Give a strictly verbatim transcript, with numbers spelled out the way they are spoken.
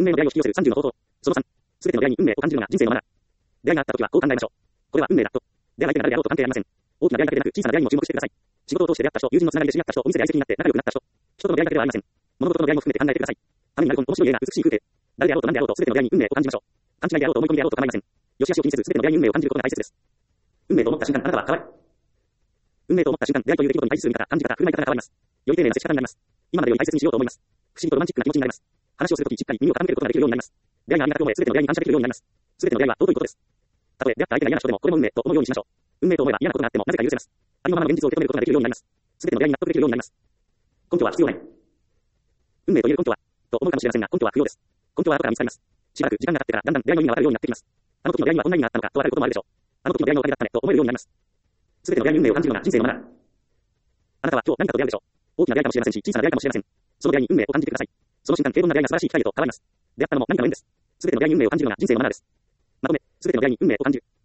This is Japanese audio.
命の出会いを引き寄せるさんじゅうの方法。そのさん、すべての出会いに運命を感じるのが人生のマナー。出会いがあったときはこう考えましょう。これは運命だと。出会い相手が誰であろうと関係ありません。大きな出会いだけでなく小さな出会いにも注目してください。仕事を通して出会った人、友人のつながりで知り合った人、お店で相席になって仲良くなった人、人との出会いだけではありません。物事の出会いも含めて考えてください。ためになる本、面白い映画、美しい風景。誰であろうと何であろうとすべての出会いに運命を感じましょう。勘違いであろうと思い込みであろうと構いません。良し悪しを気にせずすべての出会いに運命を感じることが大切です。運命と思った瞬間、あなたは変わる。運命と思った瞬間、出会いという出来事に対する見方、感じ方、振る舞い方が変わります。より丁寧な接し方になります。今までより大切にしようと思います。不思議とロマンチックな気持ちになります。話をするとき、しっかり耳を傾けることができるようになります。出会いがありがたく思え、すべての出会いに感謝できるようになります。すべての出会いは尊いことです。たとえ出会った相手が嫌な人でも、これも運命と思うようにしましょう。運命と思えば嫌なことがあっても、なぜか許せます。ありのままの現実を受け止めることができるようになります。すべての出会いに納得できるようになります。根拠は必要ない。運命という根拠は、と思うかもしれませんが、根拠は不要です。根拠は後から見つかります。しばらく時間が経ってから、だんだん出会いの意味がわかるようになってきます。あの時の出会いにはこんな意味があったのか、とわかることもあるでしょう。あの時の出会いのおかげだったね、と思えるようになります。すべての出会いに運命を感じるのが人生のマナー。あなたは今日何かと出会うでしょう。大きな出会いかもしれませんし、小さな出会いかもしれません。その出会いに運命を感じてください。その瞬間、平凡な出会いが素晴らしい機会へと変わります。出会ったのも何かの縁です。すべての出会いに運命を感じるのが人生のマナーです。まとめ、すべての出会いに運命を感じる。